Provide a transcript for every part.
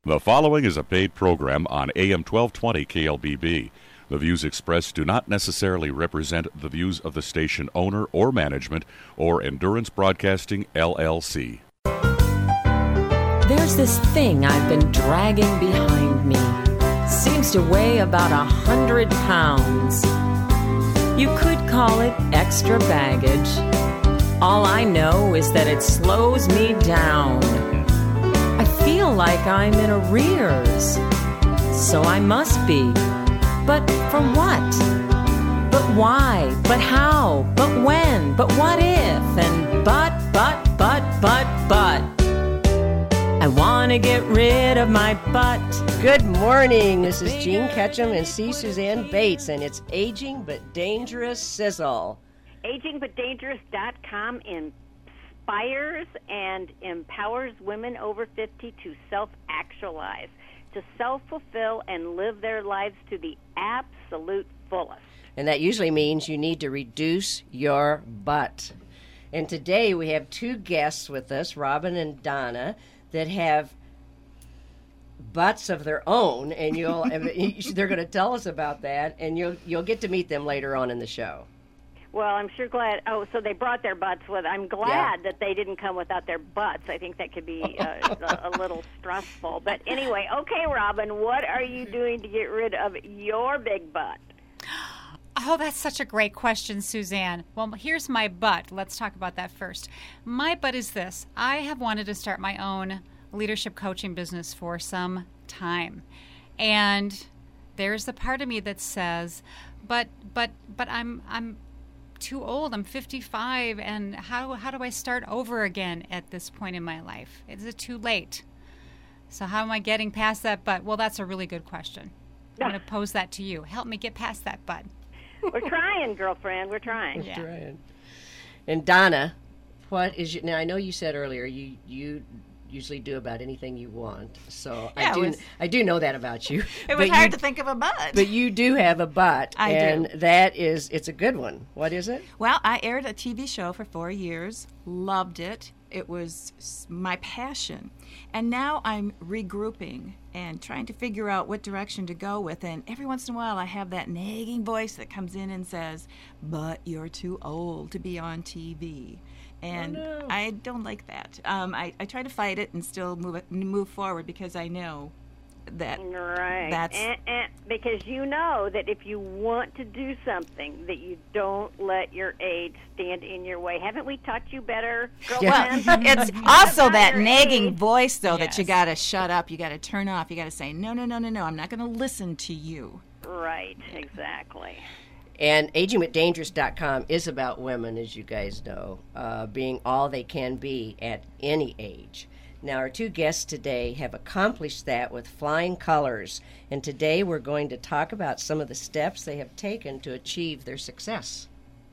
The following is a paid program on AM 1220 KLBB. The views expressed do not necessarily represent the views of the station owner or management or Endurance Broadcasting, LLC. There's this thing I've been dragging behind me. Seems to weigh about 100 pounds. You could call it extra baggage. All I know is that it slows me down. I feel like I'm in arrears. So I must be. But for what? But why? But how? But when? But what if? And but. I want to get rid of my butt. Good morning. This is Jean Ketchum and C. Suzanne Bates, and it's Aging But Dangerous Sizzle. AgingButDangerous.com inspires and empowers women over 50 to self-actualize, to self-fulfill and live their lives to the absolute fullest. And that usually means you need to reduce your butt. And today we have two guests with us, Robin and Donna, that have butts of their own, and they're going to tell us about that, and you'll get to meet them later on in the show. Well, I'm sure glad. Oh, so they brought their butts with. I'm glad that they didn't come without their butts. I think that could be a little stressful. But anyway, okay, Robin, what are you doing to get rid of your big butt? Oh, that's such a great question, Suzanne. Well, here's my butt. Let's talk about that first. My butt is this. I have wanted to start my own leadership coaching business for some time. And there's the part of me that says, but I'm too old. I'm 55, and how do I start over again at this point in my life? Is it too late? So how am I getting past that butt? Well, that's a really good question. I'm going to pose that to you. Help me get past that butt. We're trying, girlfriend. We're trying. We're trying. And Donna, what is your... Now, I know you said earlier you usually do about anything you want. So yeah, I do know that about you. It was hard to think of a butt. But you do have a butt. I do. And it's a good one. What is it? Well, I aired a TV show for 4 years. Loved it. It was my passion. And now I'm regrouping and trying to figure out what direction to go with. And every once in a while I have that nagging voice that comes in and says, but you're too old to be on TV. And I don't like that. I try to fight it and still move forward because I know that that's... because you know that if you want to do something, that you don't let your age stand in your way. Haven't we taught you better, girlfriend? Well, it's also that nagging voice, though, that you got to shut up, you got to turn off, you got to say, no, I'm not going to listen to you. Right, exactly. And AgingWithDangerous.com is about women, as you guys know, being all they can be at any age. Now, our two guests today have accomplished that with flying colors, and today we're going to talk about some of the steps they have taken to achieve their success.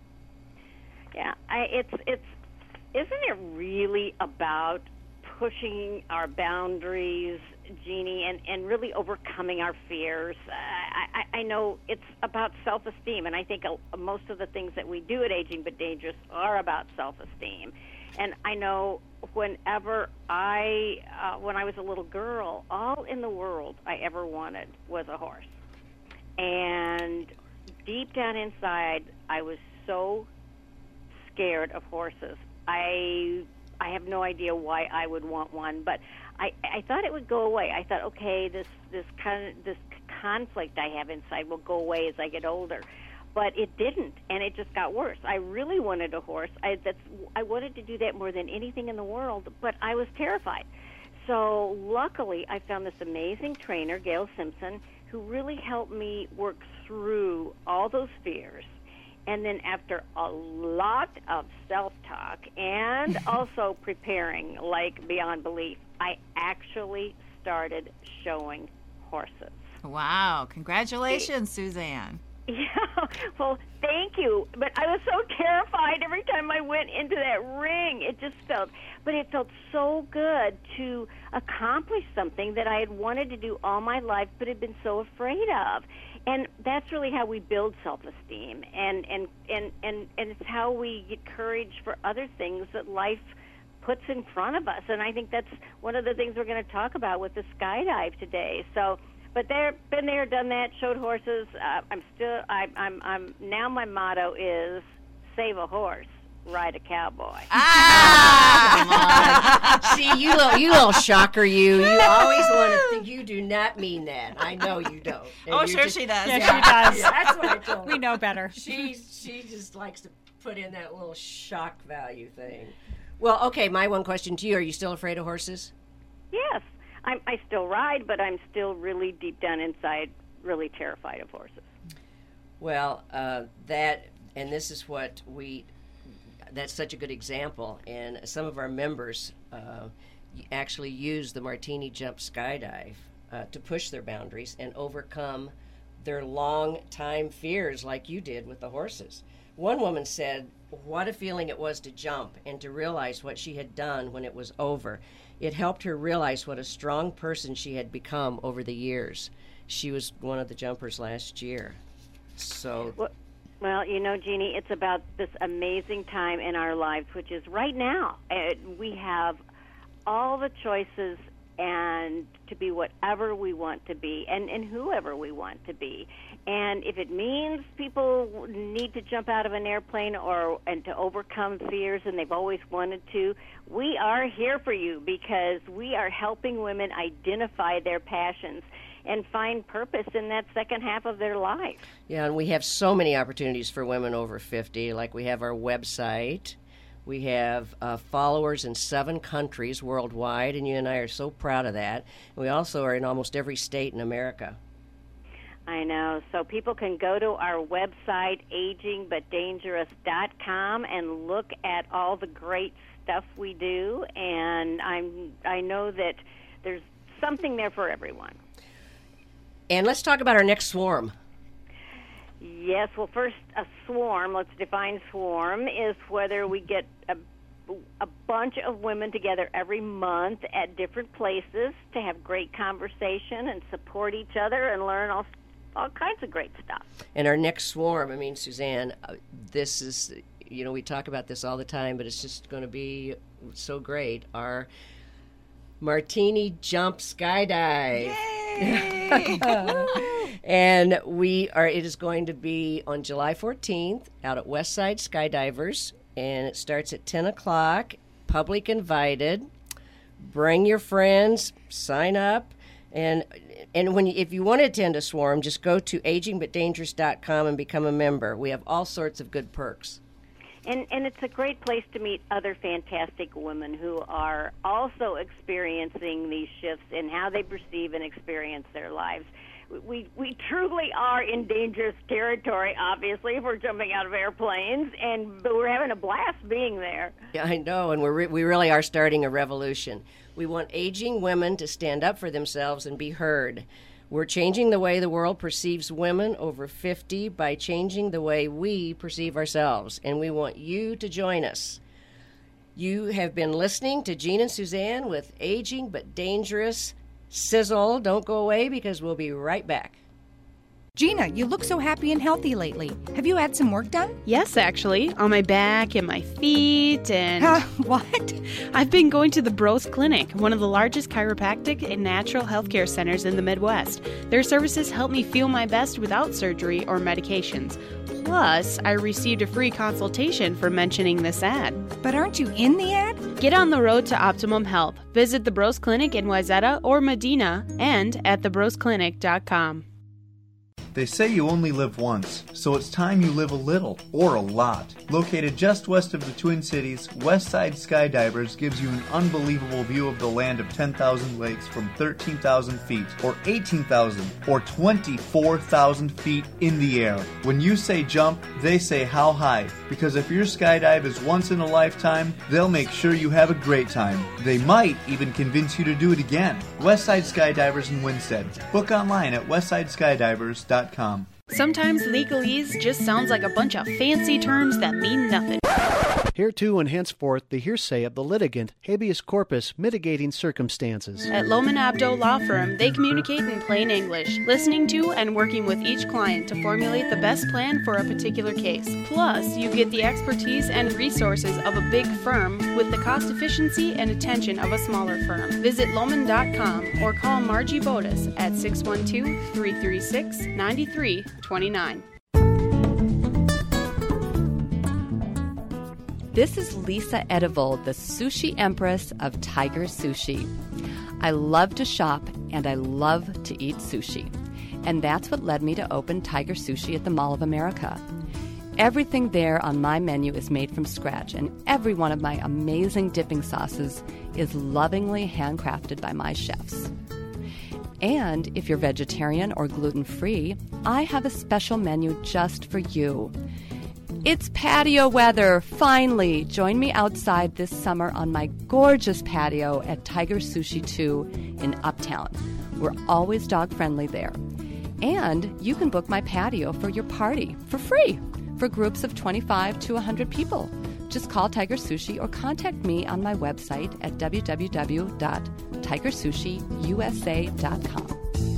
Yeah, isn't it really about pushing our boundaries, Jeannie, and really overcoming our fears? I know it's about self-esteem, and I think most of the things that we do at Aging But Dangerous are about self-esteem. And I know whenever when I was a little girl, all in the world I ever wanted was a horse. And deep down inside, I was so scared of horses. I have no idea why I would want one, but I thought it would go away. I thought, okay, this conflict I have inside will go away as I get older. But it didn't, and it just got worse. I really wanted a horse. I wanted to do that more than anything in the world, but I was terrified. So luckily, I found this amazing trainer, Gail Simpson, who really helped me work through all those fears. And then after a lot of self-talk and also preparing like beyond belief, I actually started showing horses. Wow. Congratulations, Suzanne. Yeah, well, thank you. But I was so terrified every time I went into that ring. It felt so good to accomplish something that I had wanted to do all my life but had been so afraid of. And that's really how we build self-esteem, and it's how we get courage for other things that life puts in front of us. And I think that's one of the things we're going to talk about with the skydive today. So, but they've been there, done that, showed horses. I'm now my motto is save a horse, ride a cowboy. Ah, come on. See, you little shocker, you always want to think you do not mean that. I know you don't. And Sure she does. Yeah, she does. Yeah, that's what I told her. We know better. She just likes to put in that little shock value thing. Well, okay, my one question to you, are you still afraid of horses? Yes, I still ride, but I'm still really deep down inside really terrified of horses. Well, this is what that's such a good example, and some of our members actually use the Martini Jump Skydive to push their boundaries and overcome their long-time fears like you did with the horses. One woman said, what a feeling it was to jump and to realize what she had done when it was over. It helped her realize what a strong person she had become over the years. She was one of the jumpers last year. So... Well, Jeannie, it's about this amazing time in our lives, which is right now. We have all the choices and to be whatever we want to be and whoever we want to be. And if it means people need to jump out of an airplane and to overcome fears and they've always wanted to, we are here for you because we are helping women identify their passions and find purpose in that second half of their life. Yeah, and we have so many opportunities for women over 50. Like we have our website. We have followers in 7 countries worldwide, and you and I are so proud of that. And we also are in almost every state in America. I know. So people can go to our website, agingbutdangerous.com, and look at all the great stuff we do. And I know that there's something there for everyone. And let's talk about our next swarm. Yes, well, first, a swarm, let's define swarm, is whether we get a bunch of women together every month at different places to have great conversation and support each other and learn all kinds of great stuff. And our next swarm, Suzanne, this is, we talk about this all the time, but it's just going to be so great. Our Martini Jump Skydive. Yay! And it is going to be on July 14th out at Westside Skydivers, and it starts at 10 o'clock, public invited. Bring your friends, sign up, and if you want to attend a swarm, just go to agingbutdangerous.com and become a member. We have all sorts of good perks. And it's a great place to meet other fantastic women who are also experiencing these shifts in how they perceive and experience their lives. We truly are in dangerous territory, obviously, if we're jumping out of airplanes, but we're having a blast being there. Yeah, I know, and we really are starting a revolution. We want aging women to stand up for themselves and be heard. We're changing the way the world perceives women over 50 by changing the way we perceive ourselves, and we want you to join us. You have been listening to Jean and Suzanne with Aging But Dangerous. Sizzle, don't go away because we'll be right back. Gina, you look so happy and healthy lately. Have you had some work done? Yes, actually, on my back and my feet and... What? I've been going to the Bros Clinic, one of the largest chiropractic and natural healthcare centers in the Midwest. Their services help me feel my best without surgery or medications. Plus, I received a free consultation for mentioning this ad. But aren't you in the ad? Get on the road to optimum health. Visit the Bros Clinic in Wayzata or Medina and at thebrosclinic.com. They say you only live once, so it's time you live a little, or a lot. Located just west of the Twin Cities, Westside Skydivers gives you an unbelievable view of the land of 10,000 lakes from 13,000 feet, or 18,000, or 24,000 feet in the air. When you say jump, they say how high, because if your skydive is once in a lifetime, they'll make sure you have a great time. They might even convince you to do it again. Westside Skydivers in Winstead. Book online at westsideskydivers.com. Sometimes legalese just sounds like a bunch of fancy terms that mean nothing. Hereto and henceforth the hearsay of the litigant, habeas corpus mitigating circumstances. At Lohman Abdo Law Firm, they communicate in plain English, listening to and working with each client to formulate the best plan for a particular case. Plus, you get the expertise and resources of a big firm with the cost efficiency and attention of a smaller firm. Visit Lohman.com or call Margie Bodas at 612-336-9329. This is Lisa Edivold, the Sushi Empress of Tiger Sushi. I love to shop and I love to eat sushi. And that's what led me to open Tiger Sushi at the Mall of America. Everything there on my menu is made from scratch, and every one of my amazing dipping sauces is lovingly handcrafted by my chefs. And if you're vegetarian or gluten-free, I have a special menu just for you. It's patio weather, finally! Join me outside this summer on my gorgeous patio at Tiger Sushi 2 in Uptown. We're always dog-friendly there. And you can book my patio for your party for free for groups of 25 to 100 people. Just call Tiger Sushi or contact me on my website at www.tigersushiusa.com.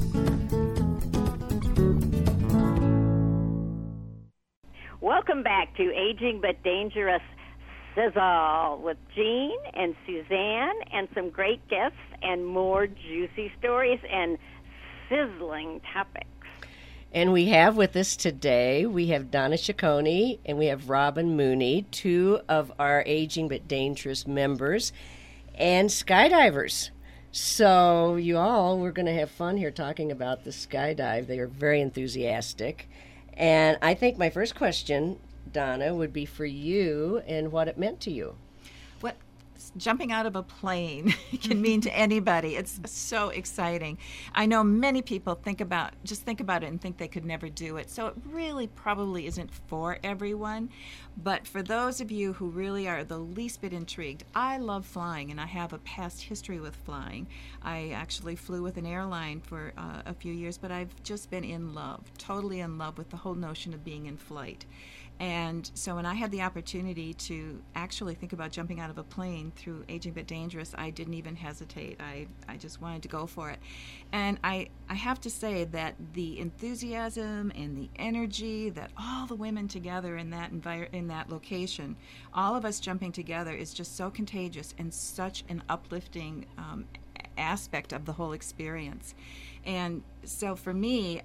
Welcome back to Aging But Dangerous Sizzle with Jean and Suzanne and some great guests and more juicy stories and sizzling topics. And we have with us today, we have Donna Ciccone and we have Robin Mooney, two of our Aging But Dangerous members and skydivers. So you all, we're going to have fun here talking about the skydive. They are very enthusiastic. And I think my first question, Donna, would be for you and what it meant to you. What jumping out of a plane can mean to anybody. It's so exciting. I know many people think about it and think they could never do it. So it really probably isn't for everyone. But for those of you who really are the least bit intrigued, I love flying, and I have a past history with flying. I actually flew with an airline for a few years, but I've just been in love, totally in love with the whole notion of being in flight. And so when I had the opportunity to actually think about jumping out of a plane through Aging But Dangerous, I didn't even hesitate. I just wanted to go for it. And I have to say that the enthusiasm and the energy that all the women together in that location, all of us jumping together, is just so contagious and such an uplifting aspect of the whole experience. And so for me,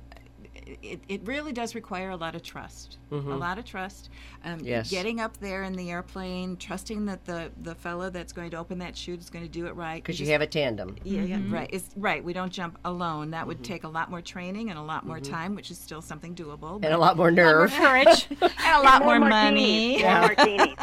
it really does require a lot of trust. Mm-hmm. A lot of trust. Yes. Getting up there in the airplane, trusting that the fellow that's going to open that chute is going to do it right. Because you have a tandem. Yeah, right. It's right. We don't jump alone. That would take a lot more training and a lot more time, which is still something doable. And a lot more nerve. Courage. And a lot more money. More martinis.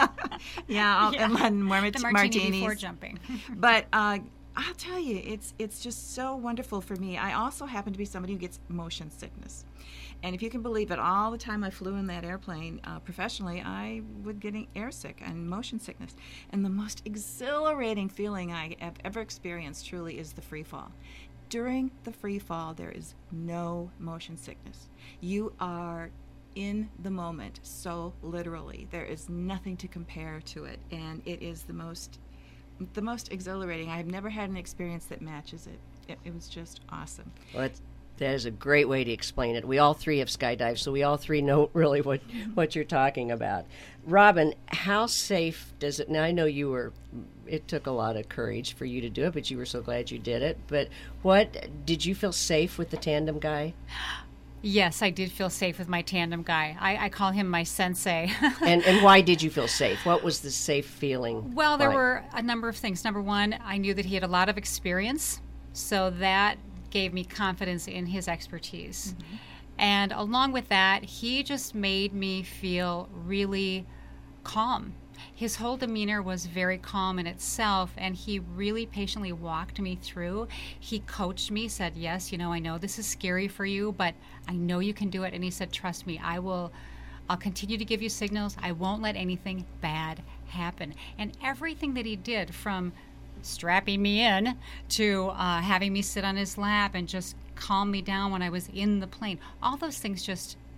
And more the martini martinis. before jumping. But I'll tell you, it's just so wonderful for me. I also happen to be somebody who gets motion sickness. And if you can believe it, all the time I flew in that airplane professionally, I would get airsick and motion sickness. And the most exhilarating feeling I have ever experienced truly is the free fall. During the free fall, there is no motion sickness. You are in the moment, so literally. There is nothing to compare to it. And it is the most exhilarating. I've never had an experience that matches it. It was just awesome. Well, that is a great way to explain it. We all three have skydived, so we all three know really what you're talking about. Robin, how safe does it? Now, I know it took a lot of courage for you to do it, but you were so glad you did it. But did you feel safe with the tandem guy? Yes, I did feel safe with my tandem guy. I call him my sensei. And why did you feel safe? What was the safe feeling? Well, there were a number of things. Number one, I knew that he had a lot of experience, so that gave me confidence in his expertise. Mm-hmm. And along with that, he just made me feel really calm. His whole demeanor was very calm in itself, and he really patiently walked me through. He coached me, said, yes, I know this is scary for you, but I know you can do it. And he said, trust me, I'll continue to give you signals. I won't let anything bad happen. And everything that he did, from strapping me in to having me sit on his lap and just calm me down when I was in the plane, all those things just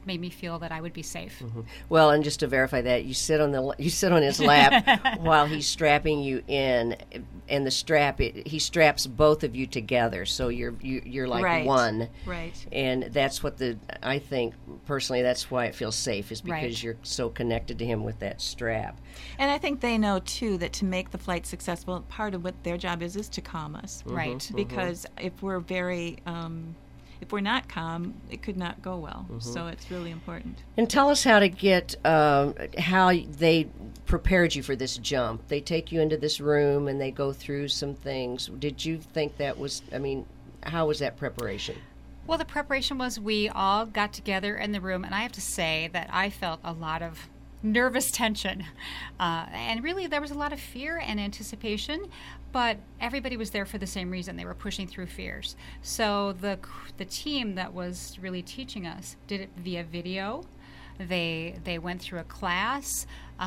made me feel that I would be safe. Mm-hmm. Well, and just to verify that, you sit on his lap while he's strapping you in, and he straps both of you together, so you're like right. one. Right. And that's what I think personally, that's why it feels safe, is because Right. you're so connected to him with that strap. And I think they know, too, that to make the flight successful, part of what their job is to calm us. Right. Because if we're if we're not calm, it could not go well. So it's really important. And tell us how to get, how they prepared you for this jump. They take you into this room and they go through some things. Did you think that was, how was that preparation? Well, the preparation was we all got together in the room, and I have to say that I felt a lot of nervous tension. And really, there was a lot of fear and anticipation, but everybody was there for the same reason. They were pushing through fears. So the team that was really teaching us did it via video. They went through a class.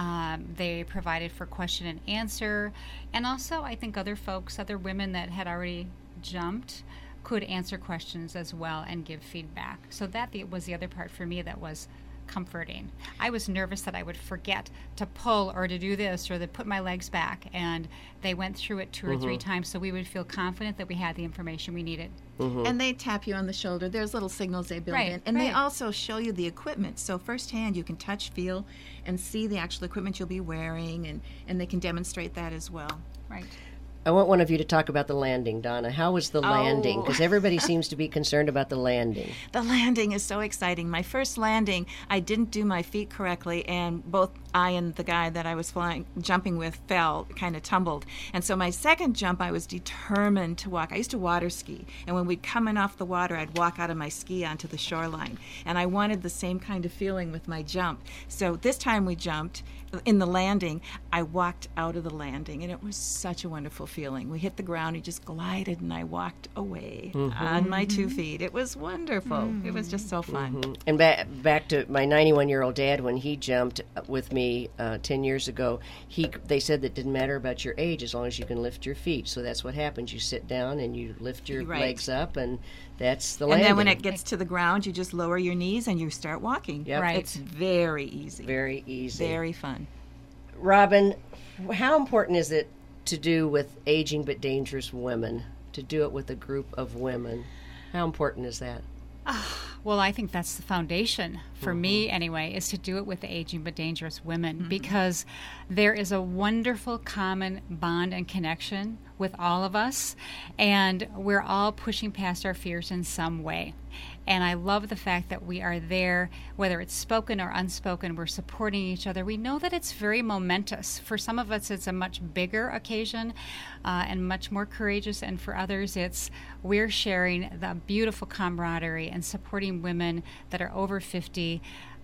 They provided for question and answer. And also, I think other women that had already jumped could answer questions as well and give feedback. So that was the other part for me that was comforting. I was nervous that I would forget to pull or to do this or to put my legs back, and they went through it 2 or 3 times so we would feel confident that we had the information we needed. And they tap you on the shoulder. There's little signals they build in. And they also show you the equipment. So firsthand you can touch, feel, and see the actual equipment you'll be wearing, and they can demonstrate that as well. Right. I want one of you to talk about the landing, Donna. How was the landing? Because everybody seems to be concerned about the landing. The landing is so exciting. My first landing, I didn't do my feet correctly, and both I and the guy that I was jumping with fell, kind of tumbled. And so my second jump, I was determined to walk. I used to water ski, and when we'd come in off the water, I'd walk out of my ski onto the shoreline. And I wanted the same kind of feeling with my jump. So this time we jumped. In the landing, I walked out of the landing, and it was such a wonderful feeling. We hit the ground, he just glided, and I walked away on my 2 feet. It was wonderful. It was just so fun. And back to my 91-year-old dad, when he jumped with me 10 years ago, they said that it didn't matter about your age as long as you can lift your feet. So that's what happens. You sit down and you lift your legs up, and that's the landing. And then when it gets to the ground, you just lower your knees and you start walking. Yep. Right. It's very easy. Very easy. Very fun. Robin, how important is it to do with Aging but Dangerous Women, to do it with a group of women? How important is that? Well, I think that's the foundation for me anyway, is to do it with the Aging but Dangerous Women, because there is a wonderful common bond and connection with all of us, and we're all pushing past our fears in some way. And I love the fact that we are there, whether it's spoken or unspoken, we're supporting each other. We know that it's very momentous. For some of us, it's a much bigger occasion and much more courageous. And for others, we're sharing the beautiful camaraderie and supporting women that are over 50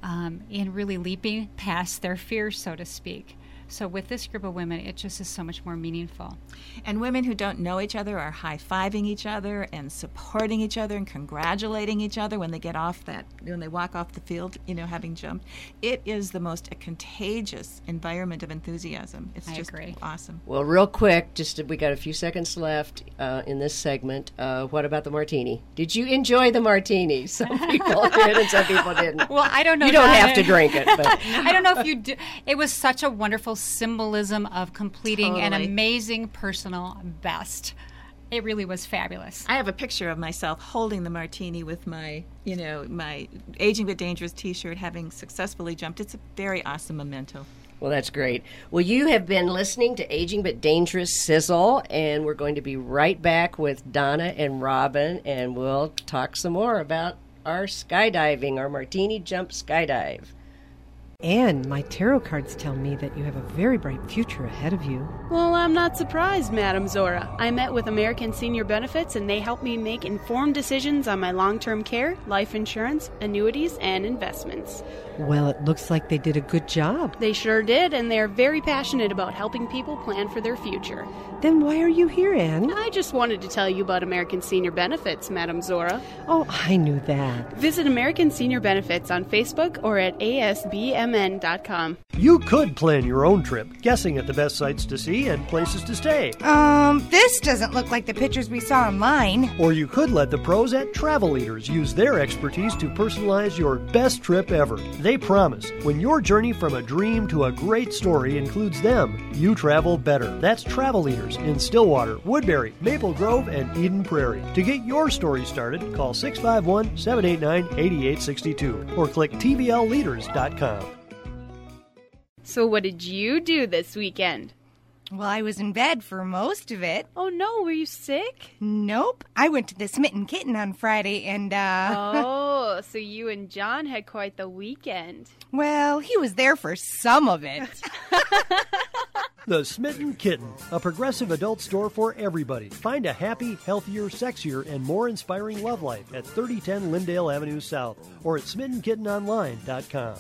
in really leaping past their fears, so to speak. So with this group of women, it just is so much more meaningful. And women who don't know each other are high-fiving each other and supporting each other and congratulating each other when they walk off the field, having jumped. It is the most contagious environment of enthusiasm. It's just awesome. Well, real quick, we got a few seconds left in this segment. What about the martini? Did you enjoy the martini? Some people did and some people didn't. Well, I don't know. You don't have to drink it. But I don't know if you do. It was such a wonderful symbolism of completing an amazing personal best. It really was fabulous. I have a picture of myself holding the martini with my Aging but Dangerous t-shirt, having successfully jumped. It's a very awesome memento. Well, that's great. Well, you have been listening to Aging but Dangerous Sizzle, and we're going to be right back with Donna and Robin, and we'll talk some more about our skydiving, our martini jump skydive. And my tarot cards tell me that you have a very bright future ahead of you. Well, I'm not surprised, Madam Zora. I met with American Senior Benefits, and they helped me make informed decisions on my long-term care, life insurance, annuities, and investments. Well, it looks like they did a good job. They sure did, and they're very passionate about helping people plan for their future. Then why are you here, Anne? I just wanted to tell you about American Senior Benefits, Madam Zora. Oh, I knew that. Visit American Senior Benefits on Facebook or at asbms.com. AMN.com. You could plan your own trip, guessing at the best sights to see and places to stay. This doesn't look like the pictures we saw online. Or you could let the pros at Travel Leaders use their expertise to personalize your best trip ever. They promise when your journey from a dream to a great story includes them, you travel better. That's Travel Leaders in Stillwater, Woodbury, Maple Grove, and Eden Prairie. To get your story started, call 651-789-8862 or click tvlleaders.com. So what did you do this weekend? Well, I was in bed for most of it. Oh, no. Were you sick? Nope. I went to the Smitten Kitten on Friday and, Oh, so you and John had quite the weekend. Well, he was there for some of it. The Smitten Kitten, a progressive adult store for everybody. Find a happy, healthier, sexier, and more inspiring love life at 3010 Lindale Avenue South or at SmittenKittenOnline.com.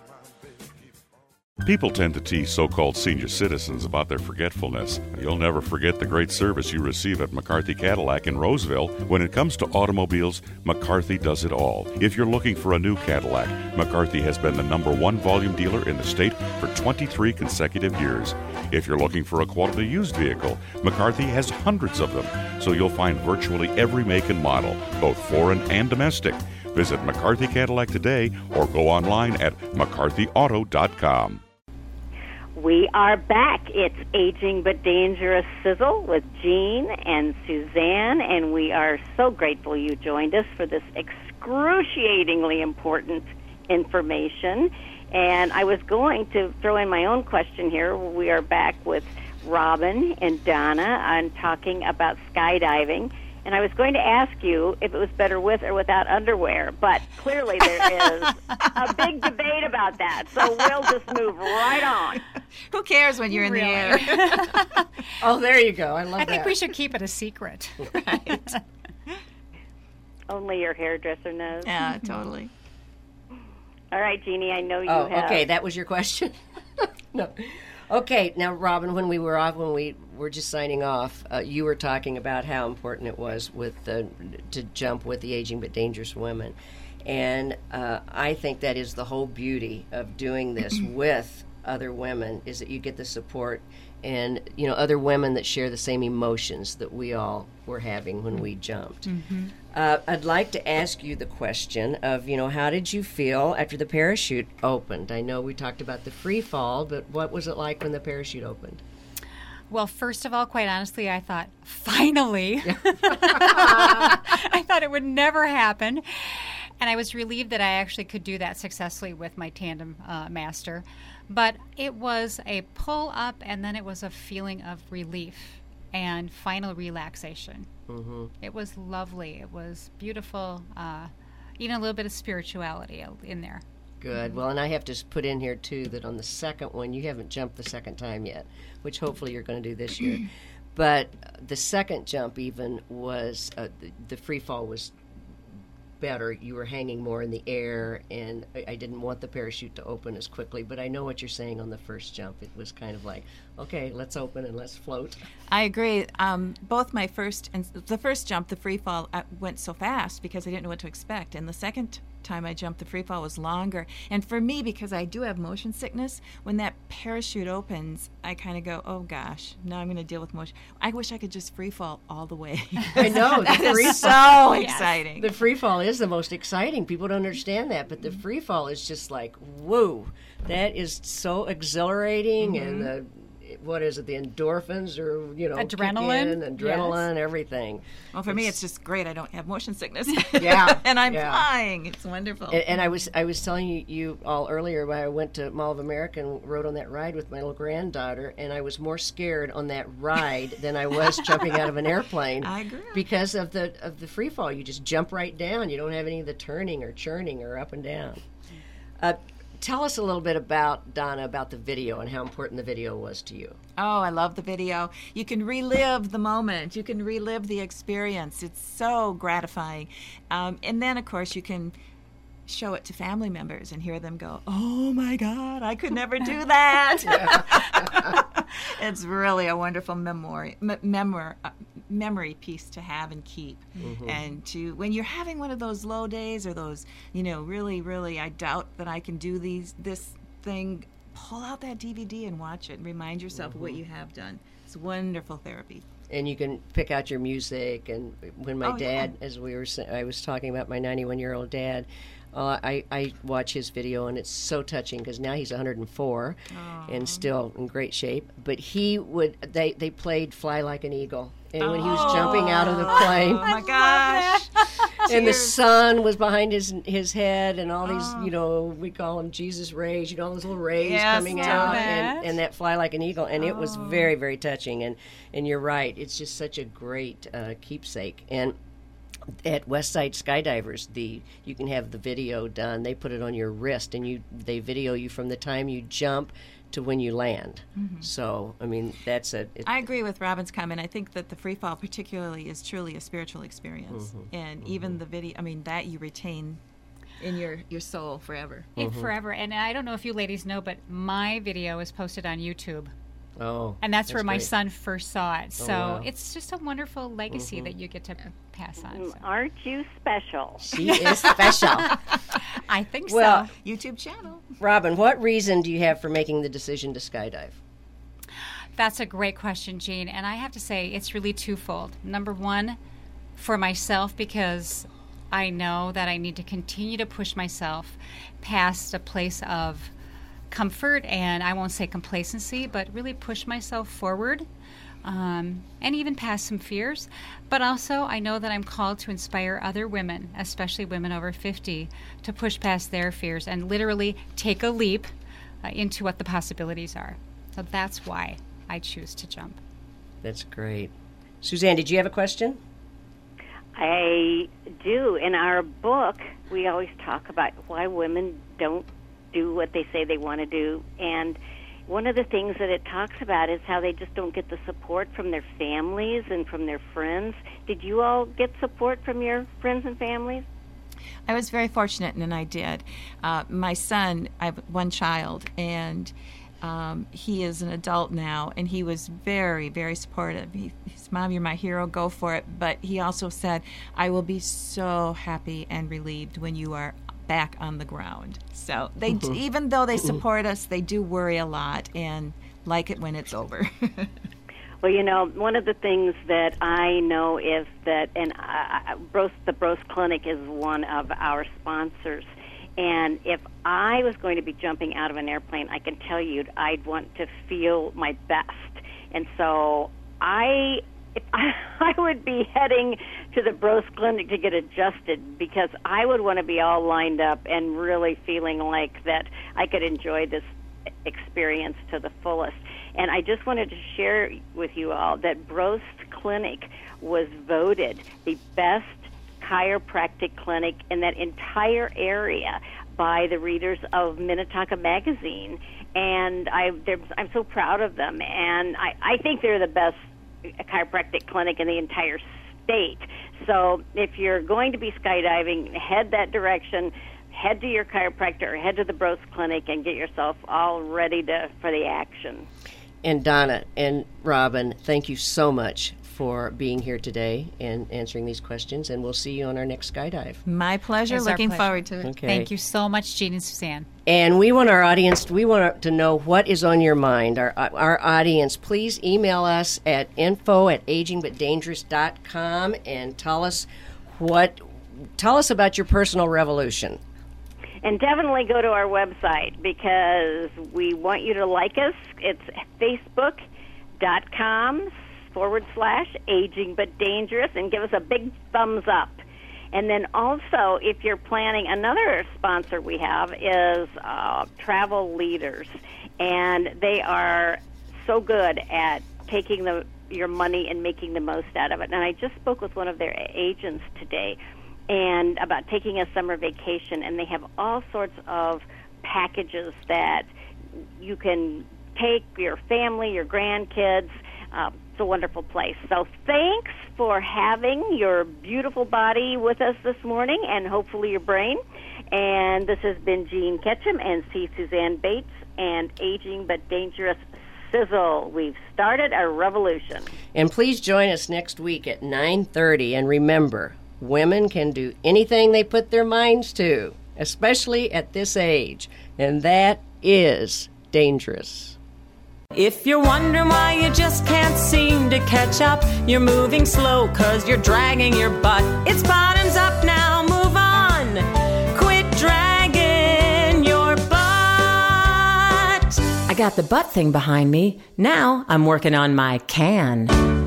People tend to tease so-called senior citizens about their forgetfulness. You'll never forget the great service you receive at McCarthy Cadillac in Roseville. When it comes to automobiles, McCarthy does it all. If you're looking for a new Cadillac, McCarthy has been the #1 volume dealer in the state for 23 consecutive years. If you're looking for a quality used vehicle, McCarthy has hundreds of them, so you'll find virtually every make and model, both foreign and domestic. Visit McCarthy Cadillac today or go online at mccarthyauto.com. We are back. It's Aging But Dangerous Sizzle with Jean and Suzanne, and we are so grateful you joined us for this excruciatingly important information. And I was going to throw in my own question here. We are back with Robin and Donna on talking about skydiving. And I was going to ask you if it was better with or without underwear, but clearly there is a big debate about that. So we'll just move right on. Who cares when you're in the air? Oh, there you go. I love that. I think we should keep it a secret. Right. Only your hairdresser knows. Yeah, totally. All right, Jeannie, I know you have. Okay, that was your question? No. Okay, now, Robin, when we were just signing off, you were talking about how important it was to jump with the Aging But Dangerous Women. And I think that is the whole beauty of doing this with other women, is that you get the support and, other women that share the same emotions that we all were having when we jumped. Mm-hmm. I'd like to ask you the question of, how did you feel after the parachute opened? I know we talked about the free fall, but what was it like when the parachute opened? Well, first of all, quite honestly, I thought, finally. I thought it would never happen. And I was relieved that I actually could do that successfully with my tandem master. But it was a pull up, and then it was a feeling of relief and final relaxation. Mm-hmm. It was lovely. It was beautiful. Even a little bit of spirituality in there. Good. Well, and I have to put in here, too, that on the second one, you haven't jumped the second time yet, which hopefully you're going to do this year. But the second jump even was, the free fall was better. You were hanging more in the air, and I didn't want the parachute to open as quickly, but I know what you're saying on the first jump. It was kind of like, okay, let's open and let's float. I agree. Both my first and the first jump, the free fall, went so fast because I didn't know what to expect, and the second time I jumped, the free fall was longer. And for me, because I do have motion sickness, when that parachute opens, I kind of go, oh gosh, now I'm going to deal with motion. I wish I could just free fall all the way. I know. That is so exciting. The free fall is the most exciting. People don't understand that, but the free fall is just like, whoa, that is so exhilarating. Mm-hmm. And what is it, the endorphins or, adrenaline, everything. Well, for me, it's just great. I don't have motion sickness. Yeah. And I'm flying. It's wonderful. And I was telling you all earlier when I went to Mall of America and rode on that ride with my little granddaughter, and I was more scared on that ride than I was jumping out of an airplane. I agree. Because of the free fall. You just jump right down. You don't have any of the turning or churning or up and down. Tell us a little bit about, Donna, about the video and how important the video was to you. Oh, I love the video. You can relive the moment. You can relive the experience. It's so gratifying. And then, of course, you can show it to family members and hear them go, oh, my God, I could never do that. It's really a wonderful memory piece to have and keep. Mm-hmm. And when you're having one of those low days or those, really, really, I doubt that I can do this thing, pull out that DVD and watch it and remind yourself of what you have done. It's wonderful therapy. And you can pick out your music. And when my dad, as I was talking about my 91-year-old dad, I watch his video, and it's so touching because now he's 104 and still in great shape. But they played "Fly Like an Eagle," and when he was jumping out of the plane, oh my gosh! And the sun was behind his head, and all these, we call them Jesus rays, all those little rays coming out, and that "Fly Like an Eagle," and it was very, very touching. And you're right, it's just such a great keepsake. And at Westside Skydivers, you can have the video done. They put it on your wrist, and they video you from the time you jump to when you land. Mm-hmm. So, I mean, I agree with Robin's comment. I think that the free fall particularly is truly a spiritual experience. Mm-hmm. And even the video, that you retain in your soul forever. Forever. And I don't know if you ladies know, but my video is posted on YouTube. Oh, and that's where my son first saw it. So it's just a wonderful legacy that you get to pass on. So. Aren't you special? She is special. I think so. YouTube channel. Robin, what reason do you have for making the decision to skydive? That's a great question, Jean. And I have to say it's really twofold. Number one, for myself, because I know that I need to continue to push myself past a place of comfort, and I won't say complacency, but really push myself forward, and even past some fears. But also, I know that I'm called to inspire other women, especially women over 50, to push past their fears and literally take a leap into what the possibilities are. So that's why I choose to jump. That's great. Suzanne, did you have a question? I do. In our book, we always talk about why women don't do what they say they want to do, and one of the things that it talks about is how they just don't get the support from their families and from their friends. Did you all get support from your friends and families? I was very fortunate, and I did. My son, I have one child, and he is an adult now, and he was very, very supportive. He said, "Mom, you're my hero, go for it." But he also said, "I will be so happy and relieved when you are back on the ground." So they, even though they support us, they do worry a lot and like it when it's over. Well, one of the things that I know is that, and the Brose Clinic is one of our sponsors, and if I was going to be jumping out of an airplane, I can tell you I'd want to feel my best. And so I would be heading to the Brose Clinic to get adjusted, because I would want to be all lined up and really feeling like that I could enjoy this experience to the fullest. And I just wanted to share with you all that Brose Clinic was voted the best chiropractic clinic in that entire area by the readers of Minnetonka Magazine. And I'm so proud of them. And I think they're the best chiropractic clinic in the entire state. So if you're going to be skydiving, head that direction, head to your chiropractor or head to the Brose Clinic and get yourself all ready for the action. And Donna and Robin, thank you so much for being here today and answering these questions, and we'll see you on our next skydive. My pleasure. Looking forward to it. Okay. Thank you so much, Jean and Suzanne. And we want our audience, to know what is on your mind. Our audience, please email us at info@agingbutdangerous.com and tell us about your personal revolution. And definitely go to our website, because we want you to like us. It's facebook.com/agingbutdangerous, and give us a big thumbs up. And then also, if you're planning, another sponsor we have is Travel Leaders, and they are so good at taking your money and making the most out of it. And I just spoke with one of their agents today and about taking a summer vacation, and they have all sorts of packages that you can take your family, your grandkids. It's a wonderful place. So thanks for having your beautiful body with us this morning, and hopefully your brain. And this has been Jean Ketchum and C. Suzanne Bates and Aging But Dangerous Sizzle. We've started a revolution. And please join us next week at 9:30. And remember, women can do anything they put their minds to, especially at this age. And that is dangerous. If you're wondering why you just can't seem to catch up, you're moving slow 'cause you're dragging your butt. It's bottoms up now, move on. Quit dragging your butt. I got the butt thing behind me. Now I'm working on my can.